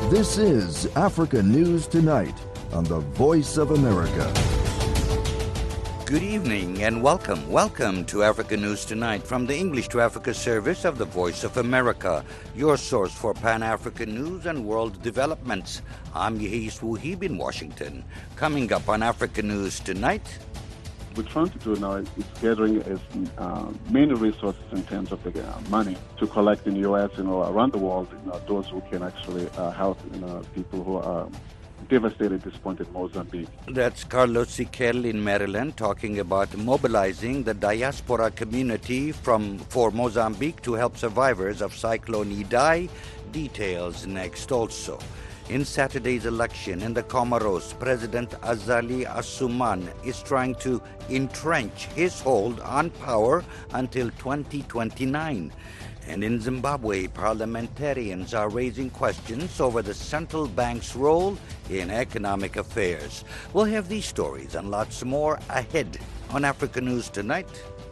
This is Africa News Tonight on the Voice of America. Good evening and welcome. Welcome to Africa News Tonight from the English to Africa service of the Voice of America, your source for Pan-African news and world developments. I'm Yehis Wuhib in Washington. Coming up on Africa News Tonight. We're trying to do now is gathering as many resources in terms of the money to collect in the U.S., around the world, those who can actually help, people who are devastated at this point in Mozambique. That's Carlos Siquel in Maryland talking about mobilizing the diaspora community for Mozambique to help survivors of Cyclone Idai. Details next also. In Saturday's election in the Comoros, President Azali Assoumani is trying to entrench his hold on power until 2029. And in Zimbabwe, parliamentarians are raising questions over the central bank's role in economic affairs. We'll have these stories and lots more ahead on Africa News Tonight.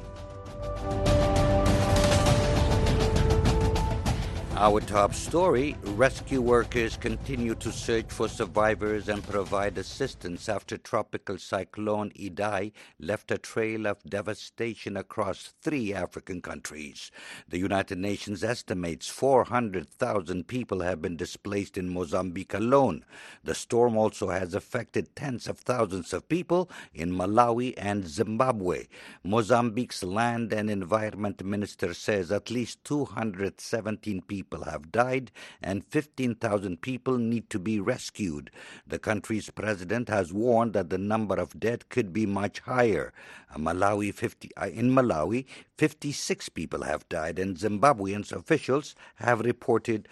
Our top story, rescue workers continue to search for survivors and provide assistance after tropical cyclone Idai left a trail of devastation across 3 African countries. The United Nations estimates 400,000 people have been displaced in Mozambique alone. The storm also has affected tens of thousands of people in Malawi and Zimbabwe. Mozambique's Land and Environment Minister says at least 217 people have died and 15,000 people need to be rescued. The country's president has warned that the number of dead could be much higher. In Malawi, 56 people have died, and Zimbabwean officials have reported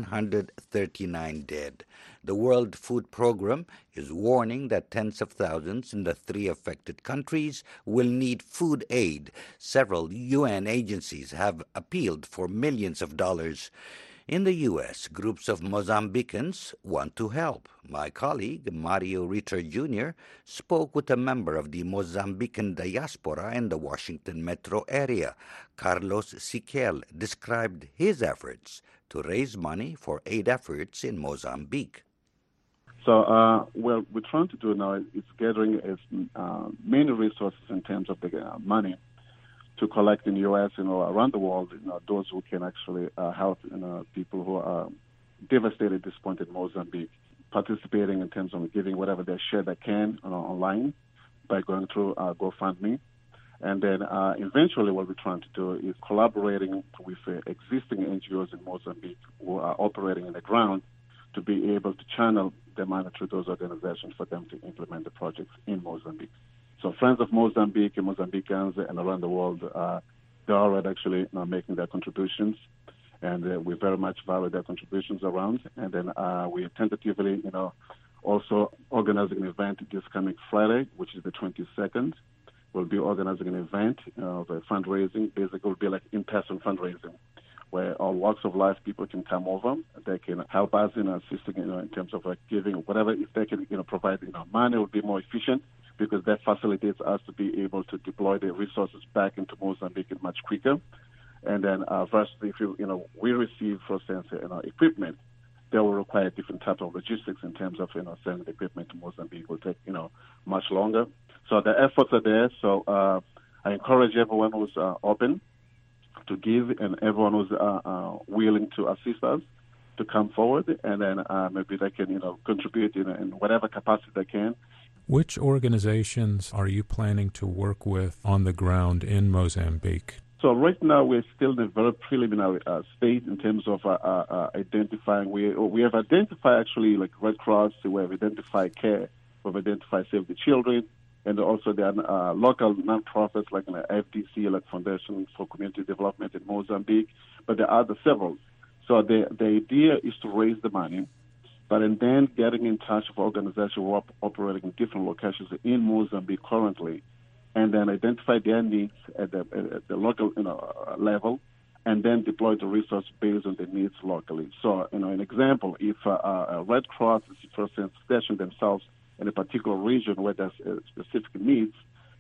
139 dead. The World Food Programme is warning that tens of thousands in the 3 affected countries will need food aid. Several UN agencies have appealed for millions of dollars. In the U.S., groups of Mozambicans want to help. My colleague, Mario Ritter Jr., spoke with a member of the Mozambican diaspora in the Washington metro area. Carlos Siquel described his efforts to raise money for aid efforts in Mozambique. So what we're trying to do now is gathering as many resources in terms of the money to collect in the U.S., around the world, those who can actually help, people who are devastated at this point in Mozambique, participating in terms of giving whatever they share they can online by going through GoFundMe. And then eventually what we're trying to do is collaborating with existing NGOs in Mozambique who are operating in the ground to be able to channel the money through those organizations for them to implement the projects in Mozambique. So Friends of Mozambique and Mozambicans and around the world, they're already actually making their contributions, and we very much value their contributions around. And then we tentatively, also organizing an event this coming Friday, which is the 22nd. We'll be organizing an event of fundraising. Basically, it will be like in-person fundraising, where all walks of life people can come over. They can help us in assisting, in terms of giving whatever. If they can, provide, money, it will be more efficient because that facilitates us to be able to deploy the resources back into Mozambique much quicker. And then, versus if we receive, for instance, equipment, they will require different type of logistics in terms of, sending the equipment to Mozambique will take, much longer. So the efforts are there. So I encourage everyone who's open to give and everyone who's willing to assist us to come forward, and then maybe they can, contribute in whatever capacity they can. Which organizations are you planning to work with on the ground in Mozambique? So right now we're still in a very preliminary state in terms of identifying. We have identified actually like Red Cross, we have identified CARE, we've identified Save the Children, and also there are local nonprofits like FDC, like Foundation for Community Development in Mozambique, but there are several. So the idea is to raise the money, but and then getting in touch with organizations who are operating in different locations in Mozambique currently, and then identify their needs at the local level, and then deploy the resource based on the needs locally. So, an example, if a Red Cross is, for instance, stationed themselves in a particular region where there's specific needs,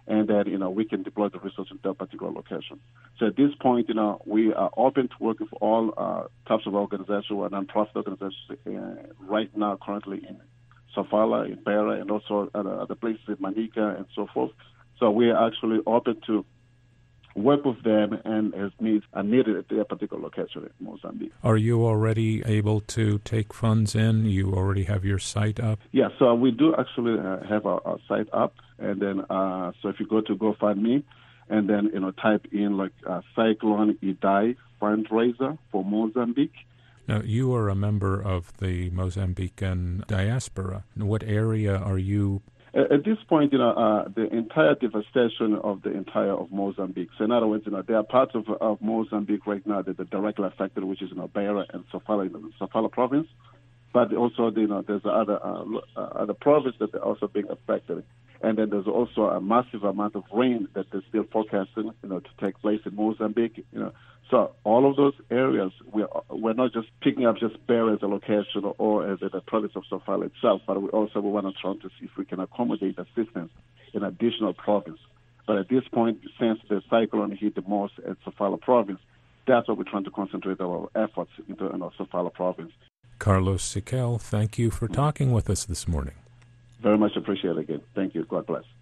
and then, we can deploy the resources in that particular location. So at this point, we are open to work with all types of organizations or nonprofit organizations right now, currently in Sofala, in Beira, and also other places in Manica and so forth. So we are actually open to work with them and as needs are needed at their particular location in Mozambique. Are you already able to take funds in? You already have your site up? Yeah, so we do actually have our site up, and then so if you go to GoFundMe and then type in Cyclone Idai fundraiser for Mozambique. Now, you are a member of the Mozambican diaspora. What area are you? At this point, the entire devastation of the entire of Mozambique. So in other words, there are parts of Mozambique right now that are directly affected, which is Beira and Sofala in the Sofala province. But also, there's other provinces that are also being affected. And then there's also a massive amount of rain that is still forecasting, to take place in Mozambique. So all of those areas, we're not just picking up just Beira as a location or as the province of Sofala itself, but we want to try to see if we can accommodate assistance in additional province. But at this point, since the cyclone hit the most at Sofala province, that's what we're trying to concentrate our efforts into Sofala province. Carlos Siquel, thank you for talking with us this morning. Very much appreciated again. Thank you. God bless.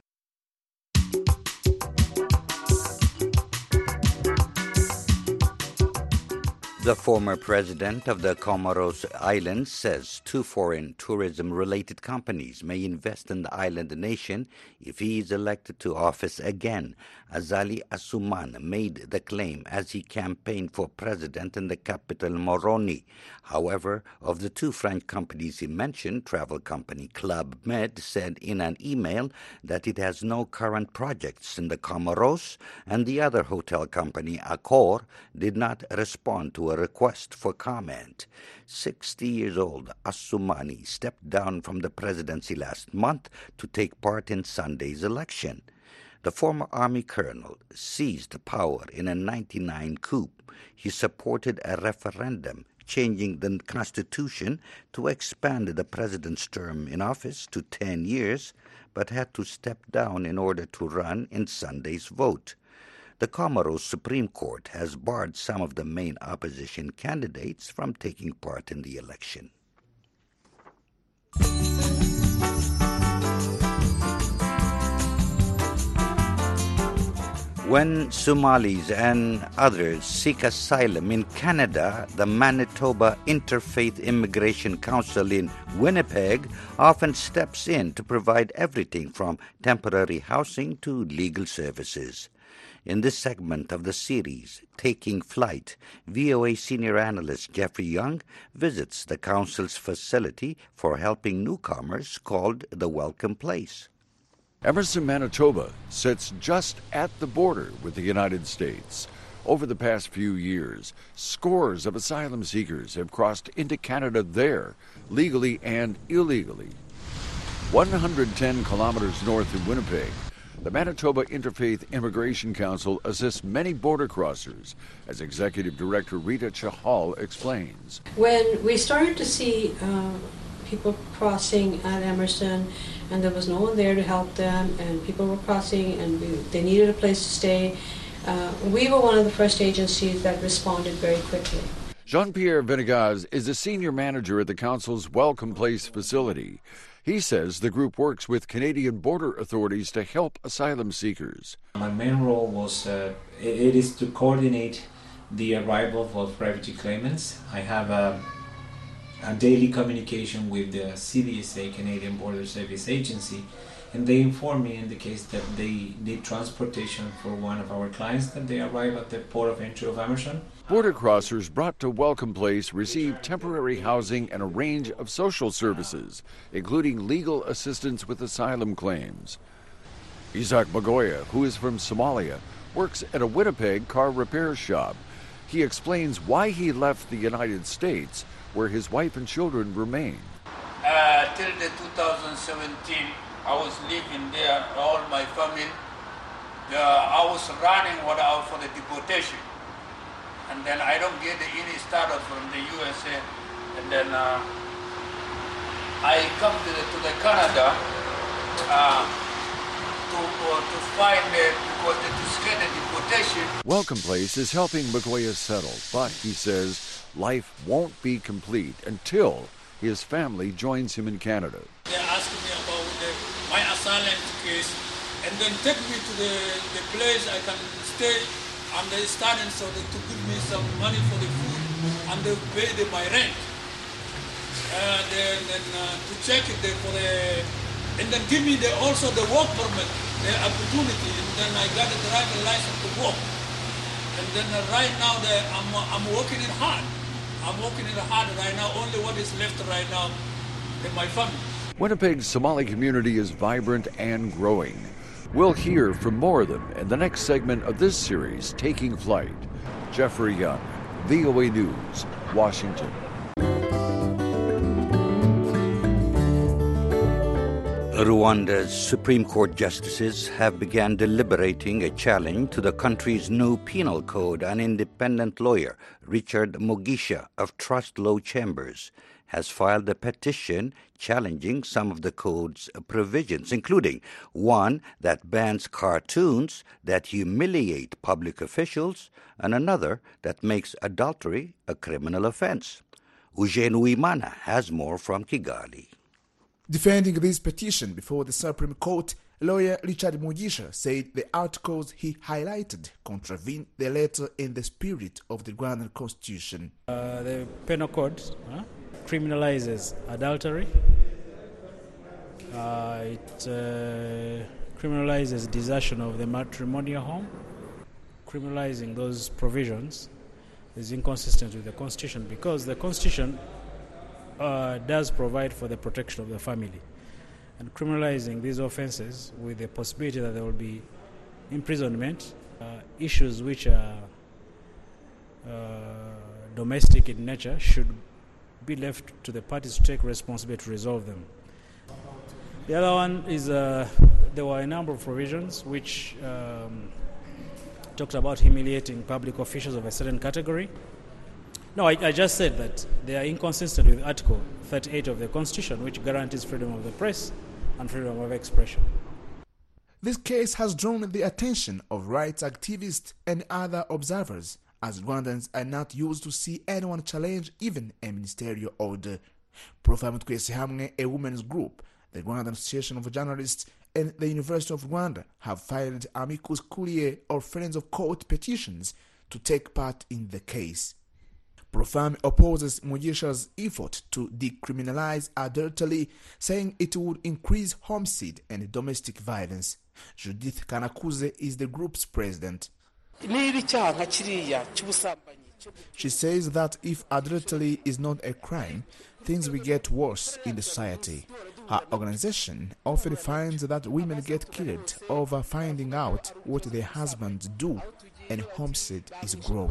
The former president of the Comoros Islands says 2 foreign tourism-related companies may invest in the island nation if he is elected to office again. Azali Assoumane made the claim as he campaigned for president in the capital Moroni. However, of the 2 French companies he mentioned, travel company Club Med said in an email that it has no current projects in the Comoros, and the other hotel company, Accor, did not respond to a request for comment. 60 years old, Assoumane stepped down from the presidency last month to take part in Sunday's election. The former army colonel seized power in a 1999 coup. He supported a referendum changing the constitution to expand the president's term in office to 10 years, but had to step down in order to run in Sunday's vote. The Comoros Supreme Court has barred some of the main opposition candidates from taking part in the election. When Somalis and others seek asylum in Canada, the Manitoba Interfaith Immigration Council in Winnipeg often steps in to provide everything from temporary housing to legal services. In this segment of the series, Taking Flight, VOA senior analyst Jeffrey Young visits the Council's facility for helping newcomers called the Welcome Place. Emerson, Manitoba sits just at the border with the United States. Over the past few years, scores of asylum seekers have crossed into Canada there, legally and illegally. 110 kilometers north of Winnipeg, the Manitoba Interfaith Immigration Council assists many border crossers, as Executive Director Rita Chahal explains. When we started to see people crossing at Emerson, and there was no one there to help them, and people were crossing, and they needed a place to stay, we were one of the first agencies that responded very quickly. Jean-Pierre Venegas is a senior manager at the Council's Welcome Place facility. He says the group works with Canadian border authorities to help asylum seekers. My main role was it is to coordinate the arrival of refugee claimants. I have a daily communication with the CBSA, Canadian Border Service Agency, and they inform me in the case that they need transportation for one of our clients that they arrive at the port of entry of Emerson. Border crossers brought to Welcome Place receive temporary housing and a range of social services, including legal assistance with asylum claims. Isaac Bagoya, who is from Somalia, works at a Winnipeg car repair shop. He explains why he left the United States, where his wife and children remain. Till the 2017, I was living there, all my family. I was running out for the deportation. And then I don't get any status from the USA. And then I come to the Canada to find because to scare the deportation. Welcome Place is helping Magoya settle, but he says life won't be complete until his family joins him in Canada. They asked me about my asylum case and then take me to the place I can stay, and they started to give me some money for the food and they pay my rent. Then to check it for and then give me also the work permit, the opportunity, and then I got a driving license to work. And then right now I'm working it hard. I'm working it hard right now. Only what is left right now in my family. Winnipeg's Somali community is vibrant and growing. We'll hear from more of them in the next segment of this series, Taking Flight. Jeffrey Young, VOA News, Washington. Rwanda's Supreme Court justices have begun deliberating a challenge to the country's new penal code. An independent lawyer, Richard Mugisha of Trust Law Chambers, has filed a petition challenging some of the code's provisions, including one that bans cartoons that humiliate public officials and another that makes adultery a criminal offense. Eugene Uimana has more from Kigali. Defending this petition before the Supreme Court, lawyer Richard Mugisha said the articles he highlighted contravene the letter and the spirit of the Rwandan Constitution. The penal code criminalizes adultery. It criminalizes desertion of the matrimonial home. Criminalizing those provisions is inconsistent with the Constitution because the Constitution does provide for the protection of the family. And criminalizing these offenses with the possibility that there will be imprisonment, issues which are domestic in nature should be left to the parties to take responsibility to resolve them. The other one is there were a number of provisions which talked about humiliating public officials of a certain category. No, I just said that they are inconsistent with Article 38 of the Constitution, which guarantees freedom of the press and freedom of expression. This case has drawn the attention of rights activists and other observers, as Rwandans are not used to see anyone challenge even a ministerial order. Profam Twese Hamwe, a women's group, the Rwandan Association of Journalists, and the University of Rwanda have filed amicus curiae or friends of court petitions to take part in the case. Profam opposes Mugisha's effort to decriminalize adultery, saying it would increase homicide and domestic violence. Judith Kanakuze is the group's president. She says that if adultery is not a crime, things will get worse in the society. Her organization often finds that women get killed over finding out what their husbands do, and homicide is growing.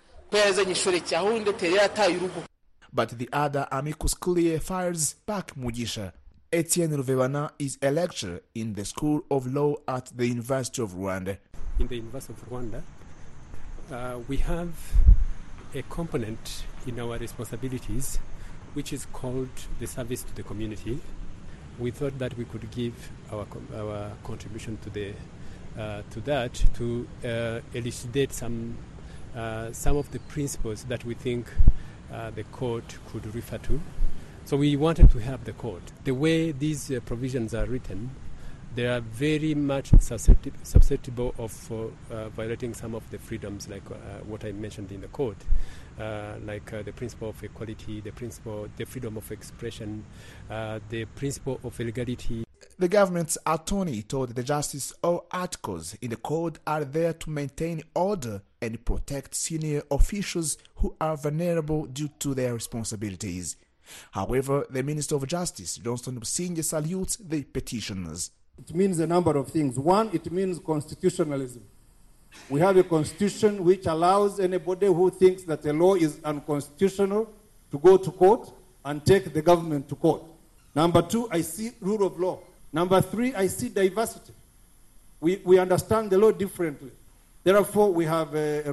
But the other amicus curiae fires back Mugisha. Etienne Ruvebana is a lecturer in the School of Law at the University of Rwanda. In the University of Rwanda, we have a component in our responsibilities which is called the service to the community. We thought that we could give our contribution to that to elucidate some of the principles that we think the court could refer to. So we wanted to have the court. The way these provisions are written, they are very much susceptible of violating some of the freedoms, like what I mentioned in the court, like the principle of equality, the freedom of expression, the principle of legality. The government's attorney told the justice all articles in the code are there to maintain order and protect senior officials who are vulnerable due to their responsibilities. However, the Minister of Justice, Johnston Busingye, salutes the petitioners. It means a number of things. One, it means constitutionalism. We have a constitution which allows anybody who thinks that a law is unconstitutional to go to court and take the government to court. Number two, I see rule of law. Number three, I see diversity. We understand the law differently. Therefore, we have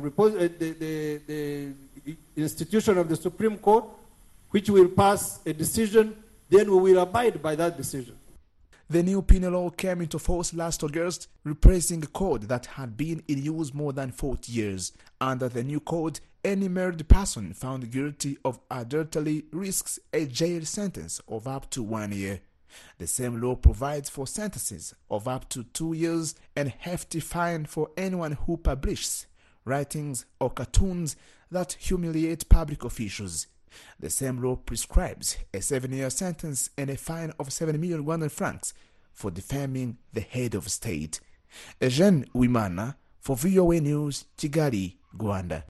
the institution of the Supreme Court, which will pass a decision, then we will abide by that decision. The new penal law came into force last August, replacing a code that had been in use more than 40 years. Under the new code, any married person found guilty of adultery risks a jail sentence of up to 1 year. The same law provides for sentences of up to 2 years and hefty fine for anyone who publishes writings or cartoons that humiliate public officials. The same law prescribes a 7-year sentence and a fine of 7 million Rwandan francs for defaming the head of state. Eugene Wimana for VOA News, Kigali, Rwanda.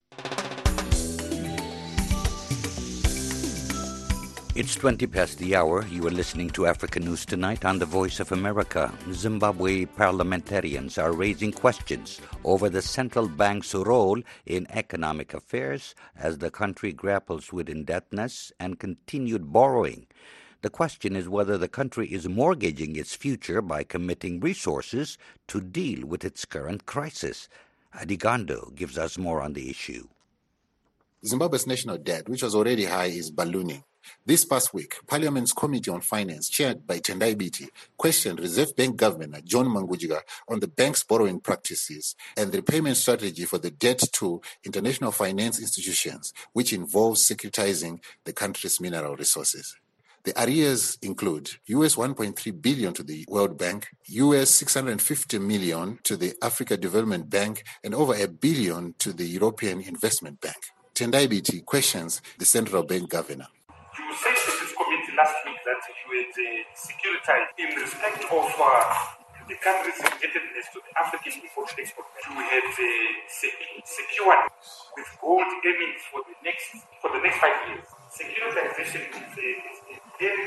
It's 20 past the hour. You are listening to Africa News Tonight on the Voice of America. Zimbabwe parliamentarians are raising questions over the central bank's role in economic affairs as the country grapples with indebtedness and continued borrowing. The question is whether the country is mortgaging its future by committing resources to deal with its current crisis. Adigondo gives us more on the issue. Zimbabwe's national debt, which was already high, is ballooning. This past week, Parliament's Committee on Finance, chaired by Tendai Biti, questioned Reserve Bank Governor John Mangujiga on the bank's borrowing practices and the repayment strategy for the debt to international finance institutions, which involves securitizing the country's mineral resources. The arrears include US $1.3 billion to the World Bank, US $650 million to the Africa Development Bank, and over $1 billion to the European Investment Bank. Tendai Biti questions the central bank governor. You said to this committee last week that you had securitized in respect of the country's indebtedness to the African Import-Export Bank. You had secured with gold aiming for the next 5 years. Securitization is a very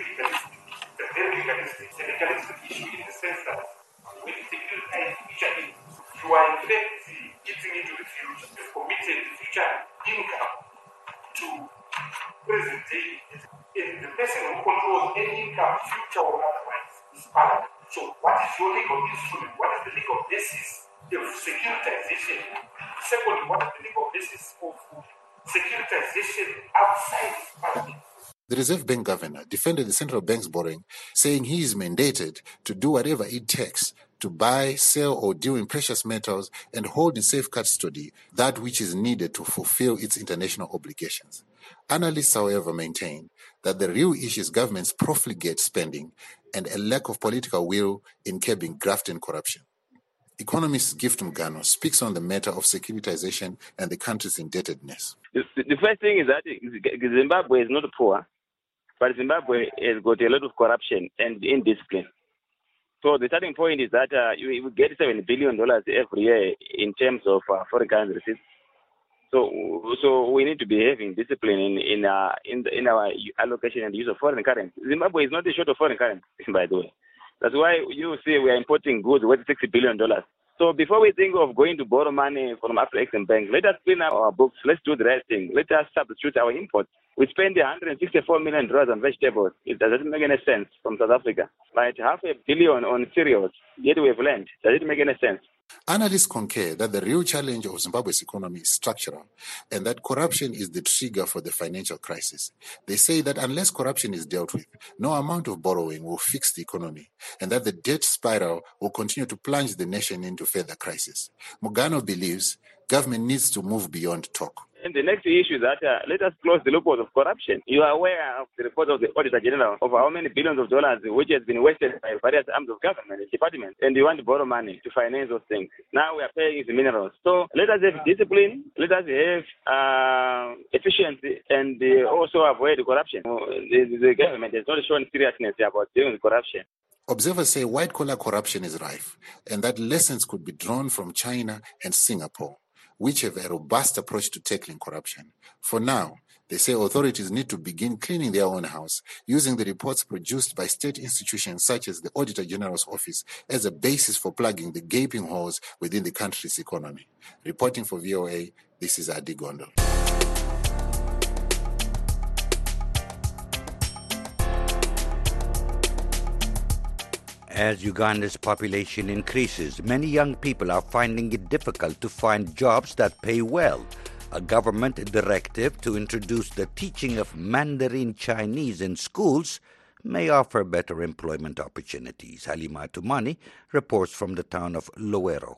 legalistic issue in the sense that when you securitize future incomes, you are in fact eating into the future. You've committed future income to present day. And the person who controls any income, future or otherwise, is Parliament. So what is your legal instrument? What is the legal basis of securitization? Secondly, what is the legal basis of securitization outside Parliament? The Reserve Bank governor defended the central bank's borrowing, saying he is mandated to do whatever it takes to buy, sell, or deal in precious metals and hold in safe custody that which is needed to fulfill its international obligations. Analysts, however, maintain that the real issue is government's profligate spending and a lack of political will in curbing graft and corruption. Economist Gift Mugano speaks on the matter of securitization and the country's indebtedness. The first thing is that Zimbabwe is not poor, but Zimbabwe has got a lot of corruption and indiscipline. So the starting point is that we get $7 billion every year in terms of foreign currency receipts. So we need to be having discipline in our allocation and use of foreign currency. Zimbabwe is not short of foreign currency, by the way. That's why you see we are importing goods worth $60 billion. So before we think of going to borrow money from Afro-Exim Bank, let us clean up our books. Let's do the right thing. Let us substitute our imports. We spend $164 million on vegetables. It doesn't make any sense from South Africa. Right? $500 million on cereals. Yet we have land. Does it make any sense? Analysts concur that the real challenge of Zimbabwe's economy is structural and that corruption is the trigger for the financial crisis. They say that unless corruption is dealt with, no amount of borrowing will fix the economy and that the debt spiral will continue to plunge the nation into further crisis. Mugano believes government needs to move beyond talk. And the next issue is that let us close the loopholes of corruption. You are aware of the report of the Auditor General of how many billions of dollars which has been wasted by various arms of government and departments, and you want to borrow money to finance those things. Now we are paying the minerals. So let us have discipline, let us have efficiency, and also avoid corruption. The government has not shown seriousness about dealing with corruption. Observers say white-collar corruption is rife and that lessons could be drawn from China and Singapore, which have a robust approach to tackling corruption. For now, they say authorities need to begin cleaning their own house, using the reports produced by state institutions such as the Auditor General's Office as a basis for plugging the gaping holes within the country's economy. Reporting for VOA, this is Adi Gondol. As Uganda's population increases, many young people are finding it difficult to find jobs that pay well. A government directive to introduce the teaching of Mandarin Chinese in schools may offer better employment opportunities. Halima Tumani reports from the town of Luero.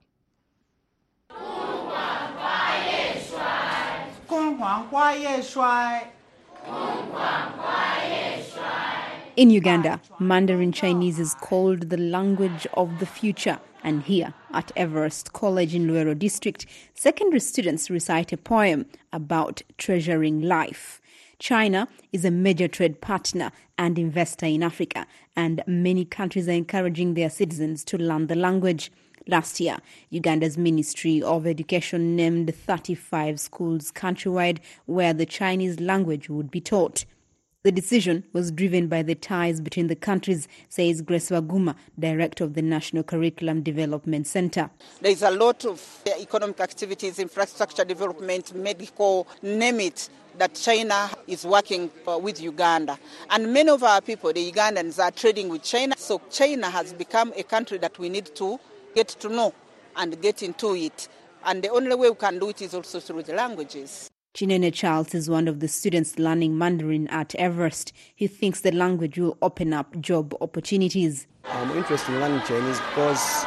In Uganda, Mandarin Chinese is called the language of the future. And here, at Everest College in Luero District, secondary students recite a poem about treasuring life. China is a major trade partner and investor in Africa, and many countries are encouraging their citizens to learn the language. Last year, Uganda's Ministry of Education named 35 schools countrywide where the Chinese language would be taught. The decision was driven by the ties between the countries, says Grace Waguma, director of the National Curriculum Development Center. There is a lot of economic activities, infrastructure development, medical, name it, that China is working with Uganda. And many of our people, the Ugandans, are trading with China. So China has become a country that we need to get to know and get into it. And the only way we can do it is also through the languages. Chinene Charles is one of the students learning Mandarin at Everest. He thinks the language will open up job opportunities. I'm interested in learning Chinese because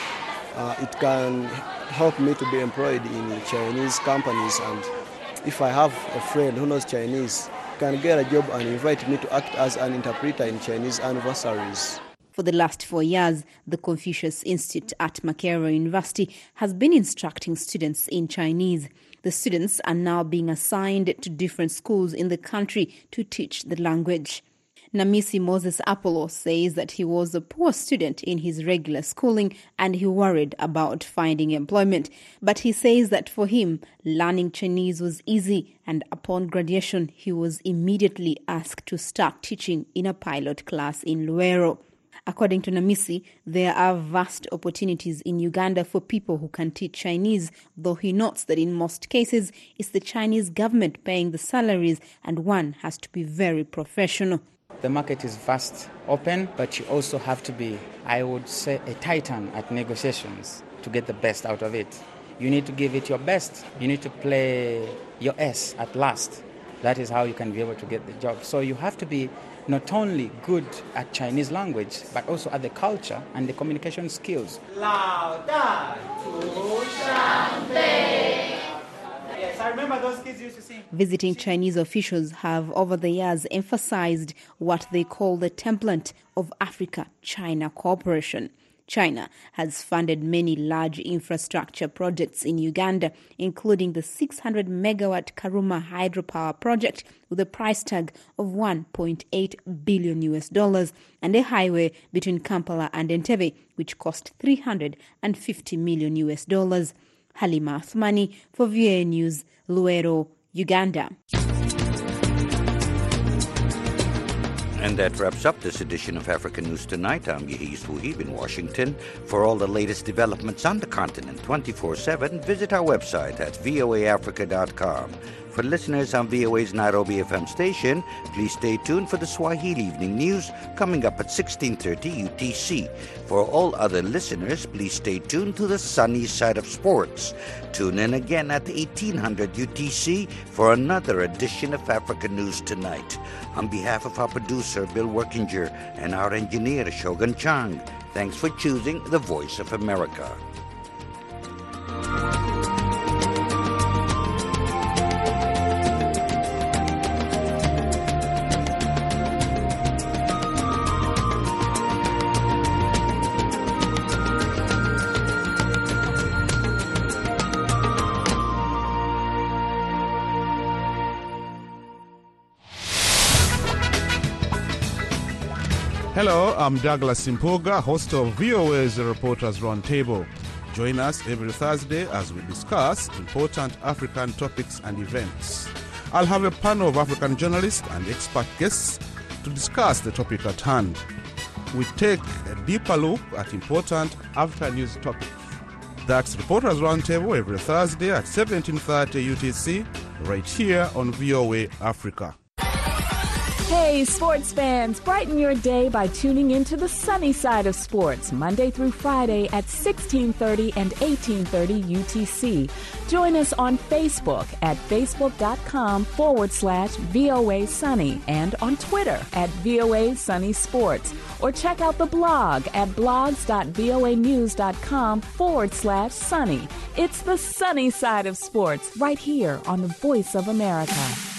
it can help me to be employed in Chinese companies, and if I have a friend who knows Chinese, can get a job and invite me to act as an interpreter in Chinese anniversaries. For the last 4 years, the Confucius Institute at Makerere University has been instructing students in Chinese. The students are now being assigned to different schools in the country to teach the language. Namisi Moses Apollo says that he was a poor student in his regular schooling and he worried about finding employment. But he says that for him, learning Chinese was easy, and upon graduation, he was immediately asked to start teaching in a pilot class in Luero. According to Namisi, there are vast opportunities in Uganda for people who can teach Chinese, though he notes that in most cases, it's the Chinese government paying the salaries and one has to be very professional. The market is vast, open, but you also have to be, I would say, a titan at negotiations to get the best out of it. You need to give it your best. You need to play your S at last. That is how you can be able to get the job. So you have to be not only good at Chinese language, but also at the culture and the communication skills. Yes, I remember those kids used to sing. Visiting Chinese officials have over the years emphasized what they call the template of Africa-China cooperation. China has funded many large infrastructure projects in Uganda, including the 600-megawatt Karuma hydropower project with a price tag of $1.8 billion and a highway between Kampala and Entebbe, which cost $350 million. Halima Athmani for VOA News, Luero, Uganda. And that wraps up this edition of African News Tonight. I'm Yahiz Wuhib in Washington. For all the latest developments on the continent 24/7, visit our website at voaafrica.com. For listeners on VOA's Nairobi FM station, please stay tuned for the Swahili Evening News coming up at 16:30 UTC. For all other listeners, please stay tuned to the sunny side of sports. Tune in again at 1800 UTC for another edition of African News Tonight. On behalf of our producer, Bill Workinger, and our engineer, Shogun Chang, thanks for choosing the Voice of America. Hello, I'm Douglas Impoga, host of VOA's Reporters Roundtable. Join us every Thursday as we discuss important African topics and events. I'll have a panel of African journalists and expert guests to discuss the topic at hand. We take a deeper look at important African news topics. That's Reporters Roundtable every Thursday at 17:30 UTC, right here on VOA Africa. Hey, sports fans, brighten your day by tuning into the sunny side of sports, Monday through Friday at 1630 and 1830 UTC. Join us on Facebook at facebook.com/VOA Sunny and on Twitter at VOA Sunny Sports. Or check out the blog at blogs.voanews.com/sunny. It's the sunny side of sports right here on the Voice of America.